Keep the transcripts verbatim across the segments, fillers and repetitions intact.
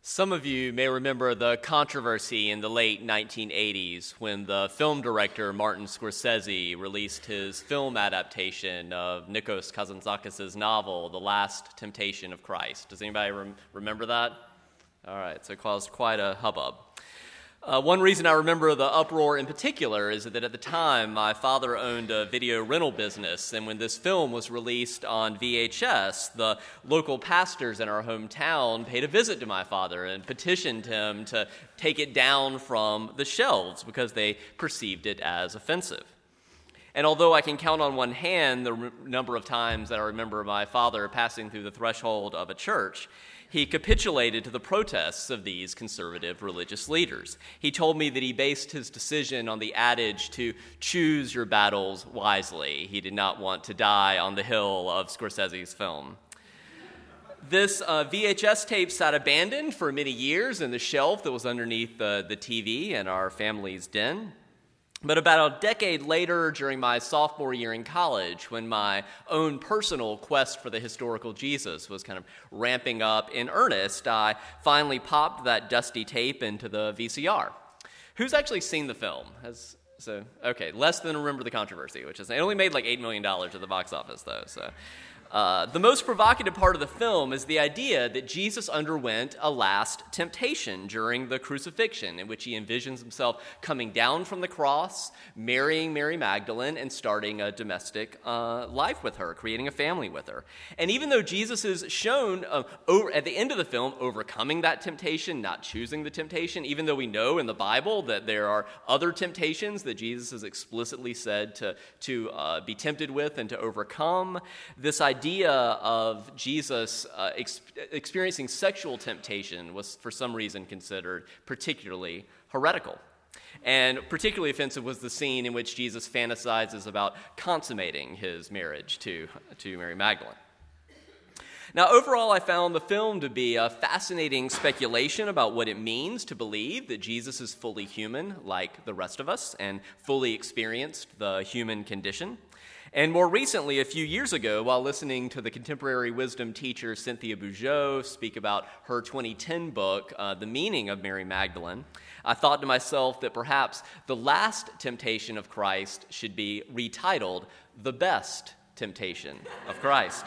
Some of you may remember the controversy in the late nineteen eighties when the film director Martin Scorsese released his film adaptation of Nikos Kazantzakis' novel, The Last Temptation of Christ. Does anybody rem- remember that? All right, so it caused quite a hubbub. Uh, one reason I remember the uproar in particular is that at the time my father owned a video rental business, and when this film was released on V H S, the local pastors in our hometown paid a visit to my father and petitioned him to take it down from the shelves because they perceived it as offensive. And although I can count on one hand the r- number of times that I remember my father passing through the threshold of a church, he capitulated to the protests of these conservative religious leaders. He told me that he based his decision on the adage to choose your battles wisely. He did not want to die on the hill of Scorsese's film. This uh, V H S tape sat abandoned for many years in the shelf that was underneath the, the T V in our family's den. But about a decade later, during my sophomore year in college, when my own personal quest for the historical Jesus was kind of ramping up in earnest, I finally popped that dusty tape into the V C R. Who's actually seen the film? Has, so, okay, less than remember the controversy, which is, it only made like eight million dollars at the box office, though, so... Uh, the most provocative part of the film is the idea that Jesus underwent a last temptation during the crucifixion, in which he envisions himself coming down from the cross, marrying Mary Magdalene, and starting a domestic uh, life with her, creating a family with her. And even though Jesus is shown uh, over, at the end of the film overcoming that temptation, not choosing the temptation, even though we know in the Bible that there are other temptations that Jesus has explicitly said to, to uh, be tempted with and to overcome, this idea idea of Jesus uh, ex- experiencing sexual temptation was for some reason considered particularly heretical. And particularly offensive was the scene in which Jesus fantasizes about consummating his marriage to, to Mary Magdalene. Now, overall, I found the film to be a fascinating speculation about what it means to believe that Jesus is fully human, like the rest of us, and fully experienced the human condition. And more recently, a few years ago, while listening to the contemporary wisdom teacher Cynthia Boudgeau speak about her twenty ten book, uh, The Meaning of Mary Magdalene, I thought to myself that perhaps the last temptation of Christ should be retitled The Best Temptation of Christ.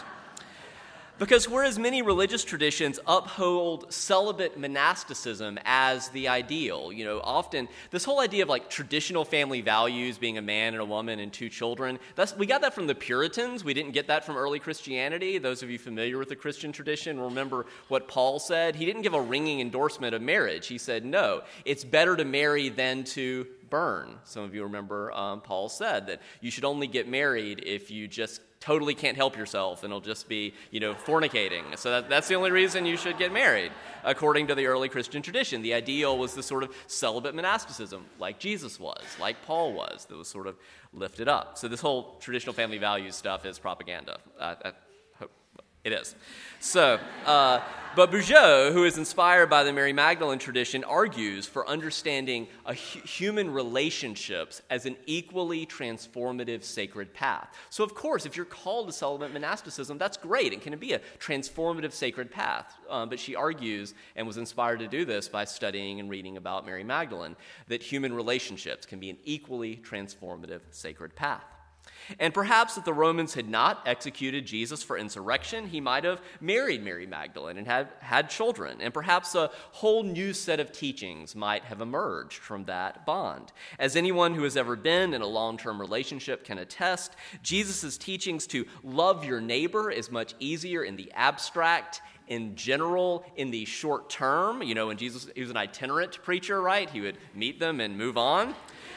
Because whereas many religious traditions uphold celibate monasticism as the ideal, you know, often this whole idea of like traditional family values, being a man and a woman and two children, that's, we got that from the Puritans. We didn't get that from early Christianity. Those of you familiar with the Christian tradition remember what Paul said. He didn't give a ringing endorsement of marriage. He said, no, it's better to marry than to burn. Some of you remember um, Paul said that you should only get married if you just totally can't help yourself and it'll just be, you know, fornicating. So that, that's the only reason you should get married, according to the early Christian tradition. The ideal was the sort of celibate monasticism, like Jesus was, like Paul was, that was sort of lifted up. So this whole traditional family values stuff is propaganda. Uh, I hope it is. So, uh, but Boudgeau, who is inspired by the Mary Magdalene tradition, argues for understanding a hu- human relationships as an equally transformative sacred path. So, of course, if you're called to celibate monasticism, that's great. It can be a transformative sacred path. Um, but she argues, and was inspired to do this by studying and reading about Mary Magdalene, that human relationships can be an equally transformative sacred path. And perhaps if the Romans had not executed Jesus for insurrection, he might have married Mary Magdalene and had, had children. And perhaps a whole new set of teachings might have emerged from that bond. As anyone who has ever been in a long-term relationship can attest, Jesus' teachings to love your neighbor is much easier in the abstract, in general, in the short term. You know, when Jesus, he was an itinerant preacher, right? He would meet them and move on.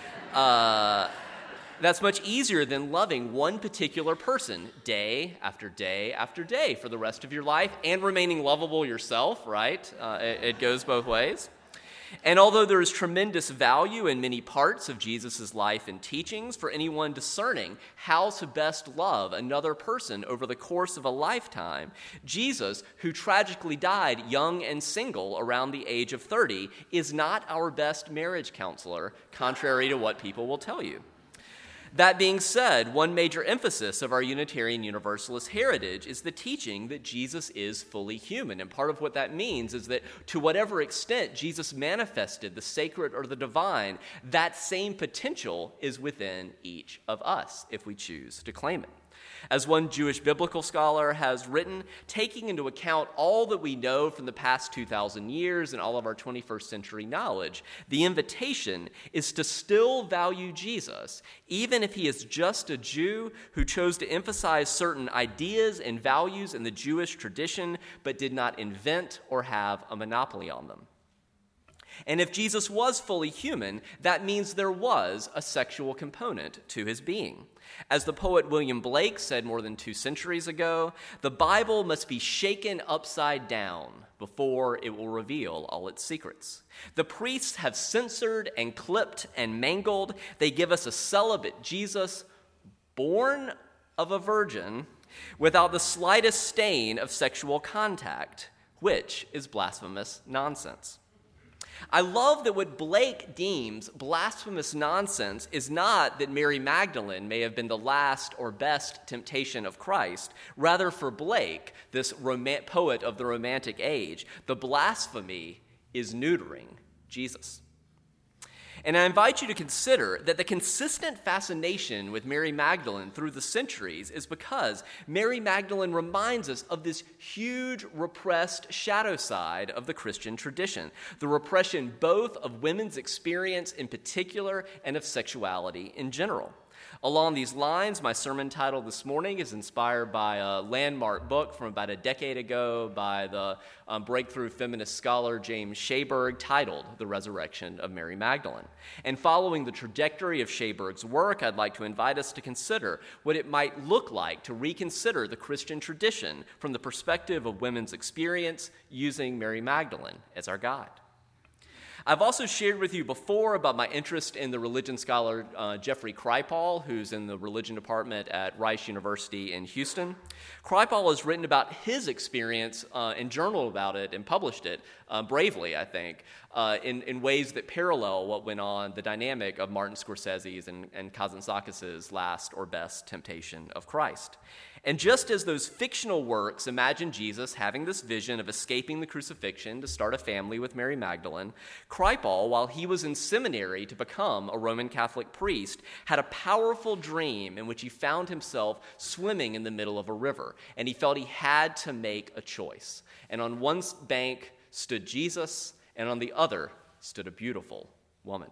Uh... That's much easier than loving one particular person day after day after day for the rest of your life and remaining lovable yourself, right? Uh, it, it goes both ways. And although there is tremendous value in many parts of Jesus' life and teachings for anyone discerning how to best love another person over the course of a lifetime, Jesus, who tragically died young and single around the age of thirty, is not our best marriage counselor, contrary to what people will tell you. That being said, one major emphasis of our Unitarian Universalist heritage is the teaching that Jesus is fully human. And part of what that means is that to whatever extent Jesus manifested the sacred or the divine, that same potential is within each of us if we choose to claim it. As one Jewish biblical scholar has written, taking into account all that we know from the past two thousand years and all of our twenty-first century knowledge, the invitation is to still value Jesus, even if he is just a Jew who chose to emphasize certain ideas and values in the Jewish tradition, but did not invent or have a monopoly on them. And if Jesus was fully human, that means there was a sexual component to his being. As the poet William Blake said more than two centuries ago, the Bible must be shaken upside down before it will reveal all its secrets. The priests have censored and clipped and mangled. They give us a celibate Jesus, born of a virgin, without the slightest stain of sexual contact, which is blasphemous nonsense. I love that what Blake deems blasphemous nonsense is not that Mary Magdalene may have been the last or best temptation of Christ. Rather, for Blake, this rom- poet of the Romantic age, the blasphemy is neutering Jesus. And I invite you to consider that the consistent fascination with Mary Magdalene through the centuries is because Mary Magdalene reminds us of this huge repressed shadow side of the Christian tradition, the repression both of women's experience in particular and of sexuality in general. Along these lines, my sermon title this morning is inspired by a landmark book from about a decade ago by the um, breakthrough feminist scholar James Schaberg titled The Resurrection of Mary Magdalene. And following the trajectory of Schaberg's work, I'd like to invite us to consider what it might look like to reconsider the Christian tradition from the perspective of women's experience using Mary Magdalene as our guide. I've also shared with you before about my interest in the religion scholar uh, Jeffrey Kripal, who's in the religion department at Rice University in Houston. Kripal has written about his experience uh, and journaled about it and published it uh, bravely, I think, uh, in, in ways that parallel what went on, the dynamic of Martin Scorsese's and, and Kazantzakis' last or best temptation of Christ. And just as those fictional works imagine Jesus having this vision of escaping the crucifixion to start a family with Mary Magdalene, Kripal, while he was in seminary to become a Roman Catholic priest, had a powerful dream in which he found himself swimming in the middle of a river, and he felt he had to make a choice. And on one bank stood Jesus, and on the other stood a beautiful woman.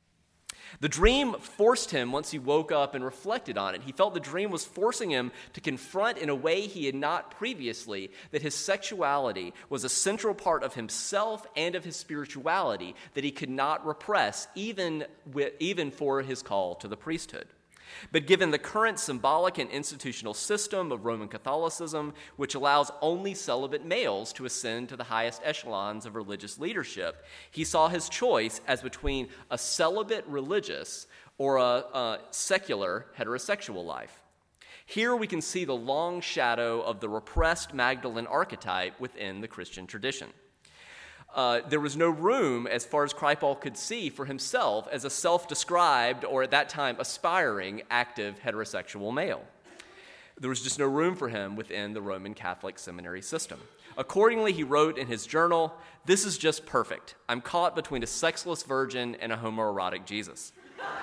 The dream forced him, once he woke up and reflected on it, he felt the dream was forcing him to confront in a way he had not previously that his sexuality was a central part of himself and of his spirituality that he could not repress, even, with, even for his call to the priesthood. But given the current symbolic and institutional system of Roman Catholicism, which allows only celibate males to ascend to the highest echelons of religious leadership, he saw his choice as between a celibate religious or a, a secular heterosexual life. Here we can see the long shadow of the repressed Magdalene archetype within the Christian tradition. Uh, there was no room, as far as Kripal could see, for himself as a self-described, or at that time, aspiring, active heterosexual male. There was just no room for him within the Roman Catholic seminary system. Accordingly, he wrote in his journal, "This is just perfect. I'm caught between a sexless virgin and a homoerotic Jesus."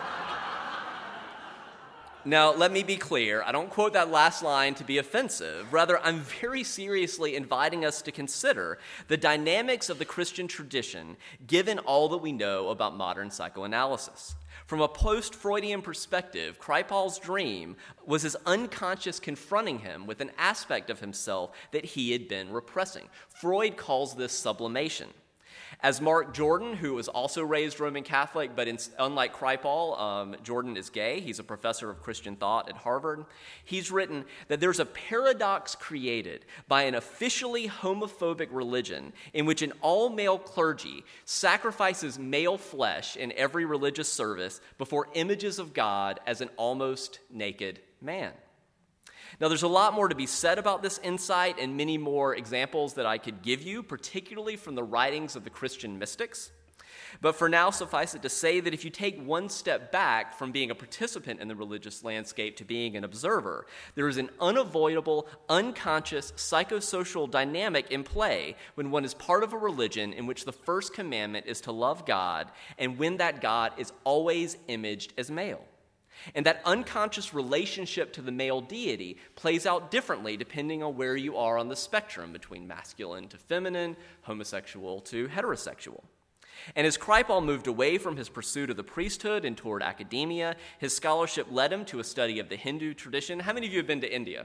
Now, let me be clear. I don't quote that last line to be offensive. Rather, I'm very seriously inviting us to consider the dynamics of the Christian tradition given all that we know about modern psychoanalysis. From a post-Freudian perspective, Kripal's dream was his unconscious confronting him with an aspect of himself that he had been repressing. Freud calls this sublimation. As Mark Jordan, who was also raised Roman Catholic, but in, unlike Kripal, um, Jordan is gay. He's a professor of Christian thought at Harvard. He's written that there's a paradox created by an officially homophobic religion in which an all-male clergy sacrifices male flesh in every religious service before images of God as an almost naked man. Now, there's a lot more to be said about this insight and many more examples that I could give you, particularly from the writings of the Christian mystics. But for now, suffice it to say that if you take one step back from being a participant in the religious landscape to being an observer, there is an unavoidable, unconscious, psychosocial dynamic in play when one is part of a religion in which the first commandment is to love God, and when that God is always imaged as male. And that unconscious relationship to the male deity plays out differently depending on where you are on the spectrum between masculine to feminine, homosexual to heterosexual. And as Kripal moved away from his pursuit of the priesthood and toward academia, his scholarship led him to a study of the Hindu tradition. How many of you have been to India?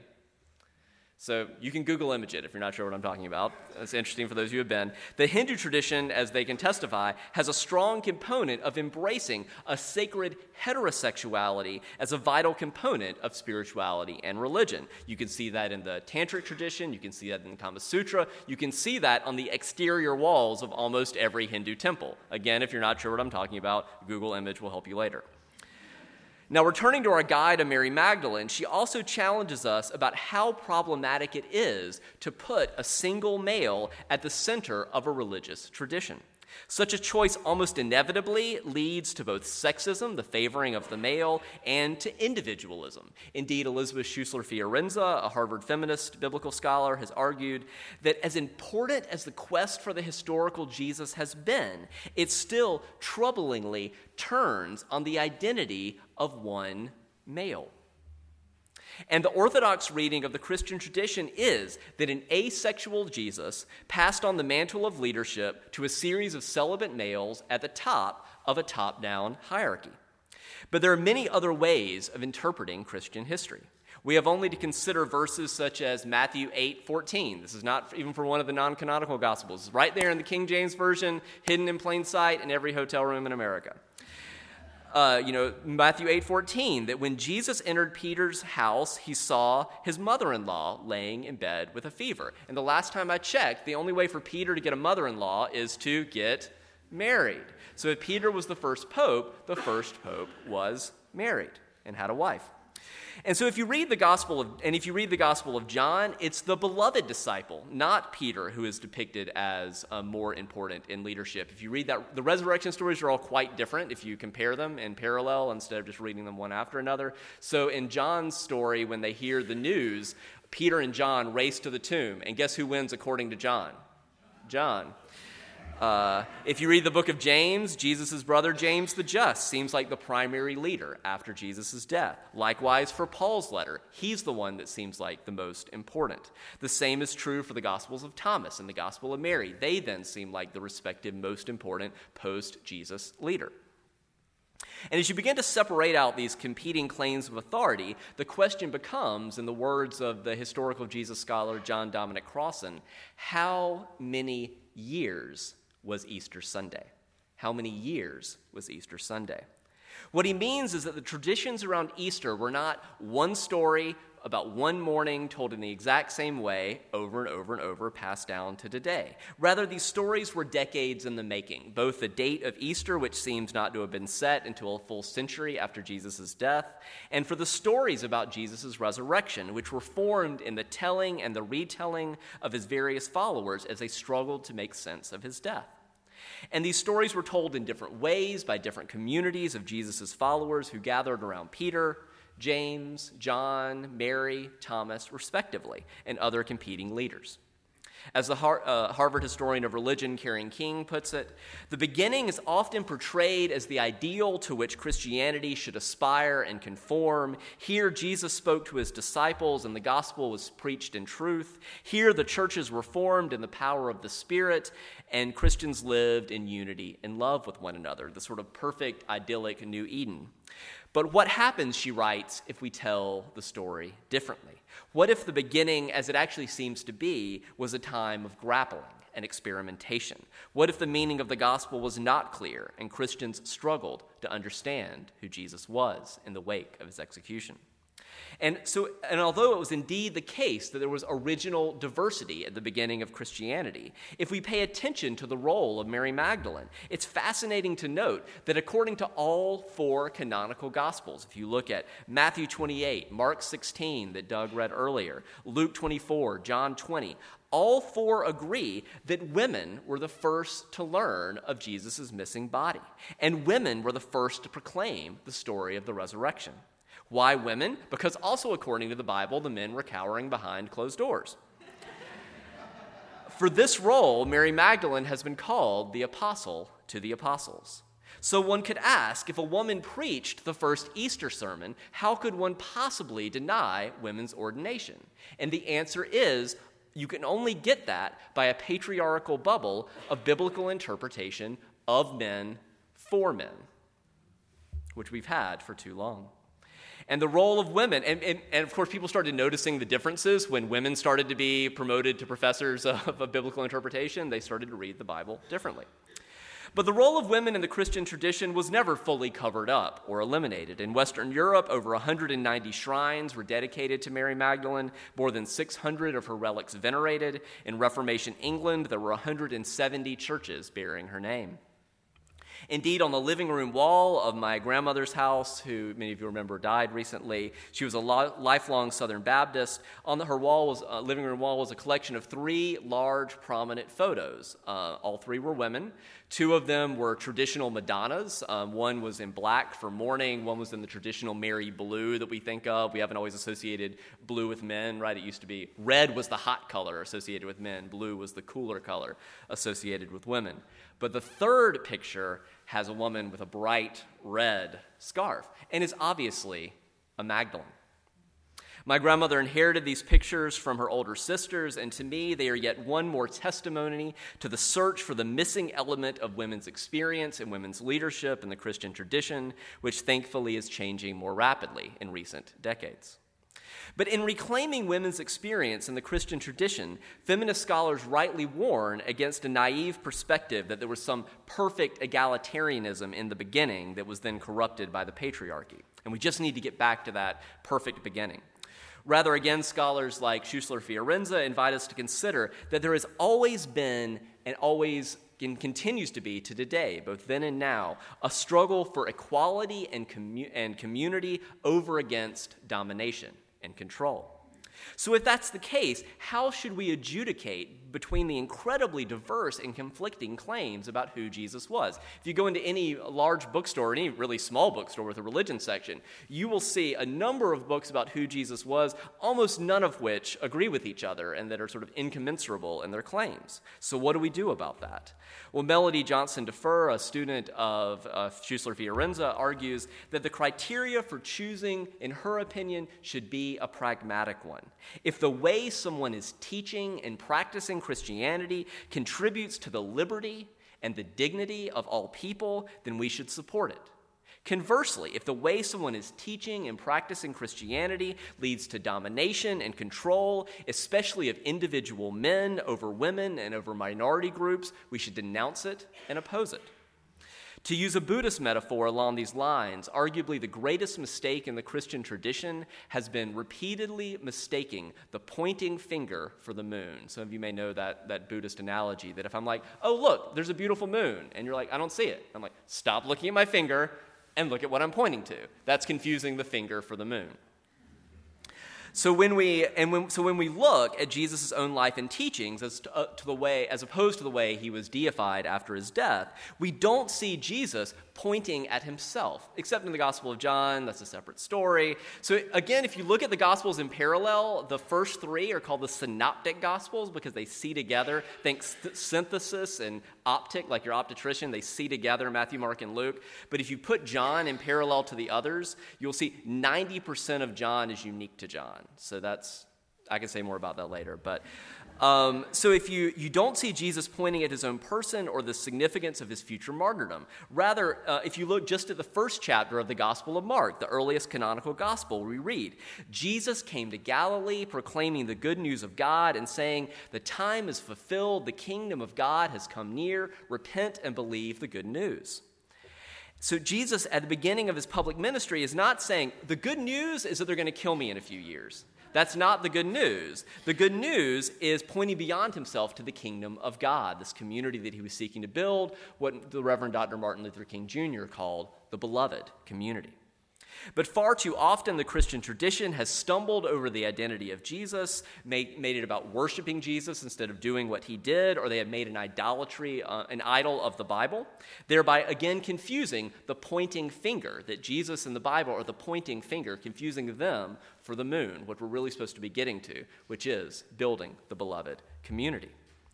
So you can Google image it if you're not sure what I'm talking about. It's interesting for those who have been. The Hindu tradition, as they can testify, has a strong component of embracing a sacred heterosexuality as a vital component of spirituality and religion. You can see that in the Tantric tradition. You can see that in the Kama Sutra. You can see that on the exterior walls of almost every Hindu temple. Again, if you're not sure what I'm talking about, Google image will help you later. Now, returning to our guide of Mary Magdalene, she also challenges us about how problematic it is to put a single male at the center of a religious tradition. Such a choice almost inevitably leads to both sexism, the favoring of the male, and to individualism. Indeed, Elizabeth Schussler-Fiorenza, a Harvard feminist biblical scholar, has argued that as important as the quest for the historical Jesus has been, it still troublingly turns on the identity of one male. And the orthodox reading of the Christian tradition is that an asexual Jesus passed on the mantle of leadership to a series of celibate males at the top of a top-down hierarchy. But there are many other ways of interpreting Christian history. We have only to consider verses such as Matthew eight fourteen. This is not even for one of the non-canonical Gospels. It's right there in the King James Version, hidden in plain sight in every hotel room in America. Uh, you know, Matthew eight fourteen, that when Jesus entered Peter's house, he saw his mother-in-law laying in bed with a fever. And the last time I checked, the only way for Peter to get a mother-in-law is to get married. So if Peter was the first pope, the first pope was married and had a wife. And so if you read the Gospel of, and if you read the Gospel of John, it's the beloved disciple, not Peter, who is depicted as uh, more important in leadership. If you read that, the resurrection stories are all quite different if you compare them in parallel instead of just reading them one after another. So in John's story, when they hear the news, Peter and John race to the tomb. And guess who wins according to John? John. Uh, if you read the book of James, Jesus' brother James the Just seems like the primary leader after Jesus' death. Likewise for Paul's letter, he's the one that seems like the most important. The same is true for the Gospels of Thomas and the Gospel of Mary. They then seem like the respective most important post-Jesus leader. And as you begin to separate out these competing claims of authority, the question becomes, in the words of the historical Jesus scholar John Dominic Crossan, how many years was Easter Sunday? How many years was Easter Sunday? What he means is that the traditions around Easter were not one story about one morning told in the exact same way over and over and over, passed down to today. Rather, these stories were decades in the making, both the date of Easter, which seems not to have been set until a full century after Jesus' death, and for the stories about Jesus' resurrection, which were formed in the telling and the retelling of his various followers as they struggled to make sense of his death. And these stories were told in different ways by different communities of Jesus' followers who gathered around Peter, James, John, Mary, Thomas, respectively, and other competing leaders. As the Har- uh, Harvard historian of religion, Karen King, puts it, the beginning is often portrayed as the ideal to which Christianity should aspire and conform. Here, Jesus spoke to his disciples, and the gospel was preached in truth. Here, the churches were formed in the power of the Spirit, and Christians lived in unity and love with one another, the sort of perfect, idyllic New Eden. But what happens, she writes, if we tell the story differently? What if the beginning, as it actually seems to be, was a time of grappling and experimentation? What if the meaning of the gospel was not clear and Christians struggled to understand who Jesus was in the wake of his execution? And so, and although it was indeed the case that there was original diversity at the beginning of Christianity, if we pay attention to the role of Mary Magdalene, it's fascinating to note that according to all four canonical Gospels, if you look at Matthew twenty-eight, Mark sixteen that Doug read earlier, Luke twenty-four, John twenty, all four agree that women were the first to learn of Jesus' missing body, and women were the first to proclaim the story of the resurrection. Why women? Because also according to the Bible, the men were cowering behind closed doors. For this role, Mary Magdalene has been called the apostle to the apostles. So one could ask, if a woman preached the first Easter sermon, how could one possibly deny women's ordination? And the answer is, you can only get that by a patriarchal bubble of biblical interpretation of men for men, which we've had for too long. And the role of women, and, and, and of course people started noticing the differences when women started to be promoted to professors of, of biblical interpretation. They started to read the Bible differently. But the role of women in the Christian tradition was never fully covered up or eliminated. In Western Europe, over one hundred ninety shrines were dedicated to Mary Magdalene, more than six hundred of her relics venerated. In Reformation England, there were one hundred seventy churches bearing her name. Indeed, on the living room wall of my grandmother's house, who many of you remember died recently, she was a lo- lifelong Southern Baptist. On the, her wall was, uh, living room wall was a collection of three large, prominent photos. Uh, all three were women. Two of them were traditional Madonnas. Um, one was in black for mourning. One was in the traditional Mary blue that we think of. We haven't always associated blue with men, right? It used to be red was the hot color associated with men. Blue was the cooler color associated with women. But the third picture has a woman with a bright red scarf and is obviously a Magdalene. My grandmother inherited these pictures from her older sisters, and to me, they are yet one more testimony to the search for the missing element of women's experience and women's leadership in the Christian tradition, which thankfully is changing more rapidly in recent decades. But in reclaiming women's experience in the Christian tradition, feminist scholars rightly warn against a naive perspective that there was some perfect egalitarianism in the beginning that was then corrupted by the patriarchy. And we just need to get back to that perfect beginning. Rather, again, scholars like Schussler Fiorenza invite us to consider that there has always been and always and continues to be to today, both then and now, a struggle for equality and, commu- and community over against domination and control. So if that's the case, how should we adjudicate between the incredibly diverse and conflicting claims about who Jesus was? If you go into any large bookstore, any really small bookstore with a religion section, you will see a number of books about who Jesus was, almost none of which agree with each other and that are sort of incommensurable in their claims. So what do we do about that? Well, Melody Johnson Defer, a student of uh, Schussler Fiorenza, argues that the criteria for choosing, in her opinion, should be a pragmatic one. If the way someone is teaching and practicing Christianity contributes to the liberty and the dignity of all people, then we should support it. Conversely, if the way someone is teaching and practicing Christianity leads to domination and control, especially of individual men over women and over minority groups, we should denounce it and oppose it. To use a Buddhist metaphor along these lines, arguably the greatest mistake in the Christian tradition has been repeatedly mistaking the pointing finger for the moon. Some of you may know that, that Buddhist analogy, that if I'm like, oh, look, there's a beautiful moon, and you're like, I don't see it. I'm like, stop looking at my finger and look at what I'm pointing to. That's confusing the finger for the moon. So when we and when, so when we look at Jesus' own life and teachings as to, uh, to the way, as opposed to the way he was deified after his death, we don't see Jesus pointing at himself, except in the Gospel of John. That's a separate story. So again, if you look at the Gospels in parallel, the first three are called the Synoptic Gospels because they see together. Think th- synthesis and optic, like your optician, they see together Matthew, Mark, and Luke. But if you put John in parallel to the others, you'll see ninety percent of John is unique to John. So that's, I can say more about that later. But um, so if you, you don't see Jesus pointing at his own person or the significance of his future martyrdom. Rather, uh, if you look just at the first chapter of the Gospel of Mark, the earliest canonical gospel, we read, Jesus came to Galilee proclaiming the good news of God and saying, the time is fulfilled, the kingdom of God has come near, repent and believe the good news. So Jesus, at the beginning of his public ministry, is not saying, the good news is that they're going to kill me in a few years. That's not the good news. The good news is pointing beyond himself to the kingdom of God, this community that he was seeking to build, what the Reverend Doctor Martin Luther King Junior called the beloved community. But far too often, the Christian tradition has stumbled over the identity of Jesus, made, made it about worshiping Jesus instead of doing what he did, or they have made an idolatry, uh, an idol of the Bible, thereby again confusing the pointing finger, that Jesus and the Bible are the pointing finger, confusing them for the moon, what we're really supposed to be getting to, which is building the beloved community.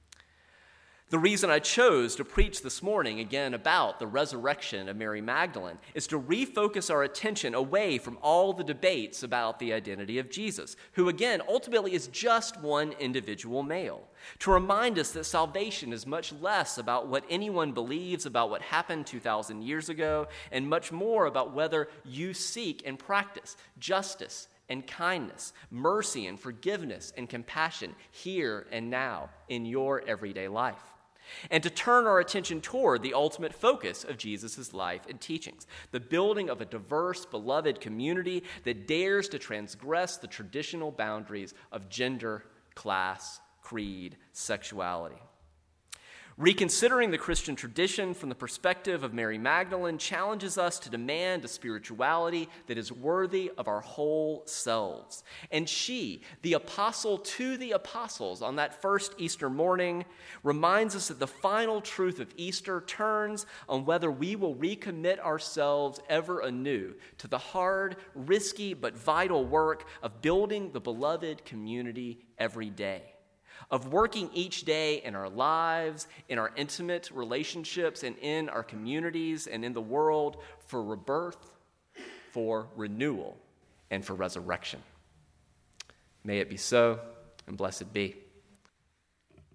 The reason I chose to preach this morning again about the resurrection of Mary Magdalene is to refocus our attention away from all the debates about the identity of Jesus, who again ultimately is just one individual male, to remind us that salvation is much less about what anyone believes about what happened two thousand years ago and much more about whether you seek and practice justice and kindness, mercy and forgiveness and compassion here and now in your everyday life. And to turn our attention toward the ultimate focus of Jesus' life and teachings, the building of a diverse, beloved community that dares to transgress the traditional boundaries of gender, class, creed, sexuality. Reconsidering the Christian tradition from the perspective of Mary Magdalene challenges us to demand a spirituality that is worthy of our whole selves. And she, the apostle to the apostles on that first Easter morning, reminds us that the final truth of Easter turns on whether we will recommit ourselves ever anew to the hard, risky, but vital work of building the beloved community every day, of working each day in our lives, in our intimate relationships, and in our communities and in the world for rebirth, for renewal, and for resurrection. May it be so, and blessed be.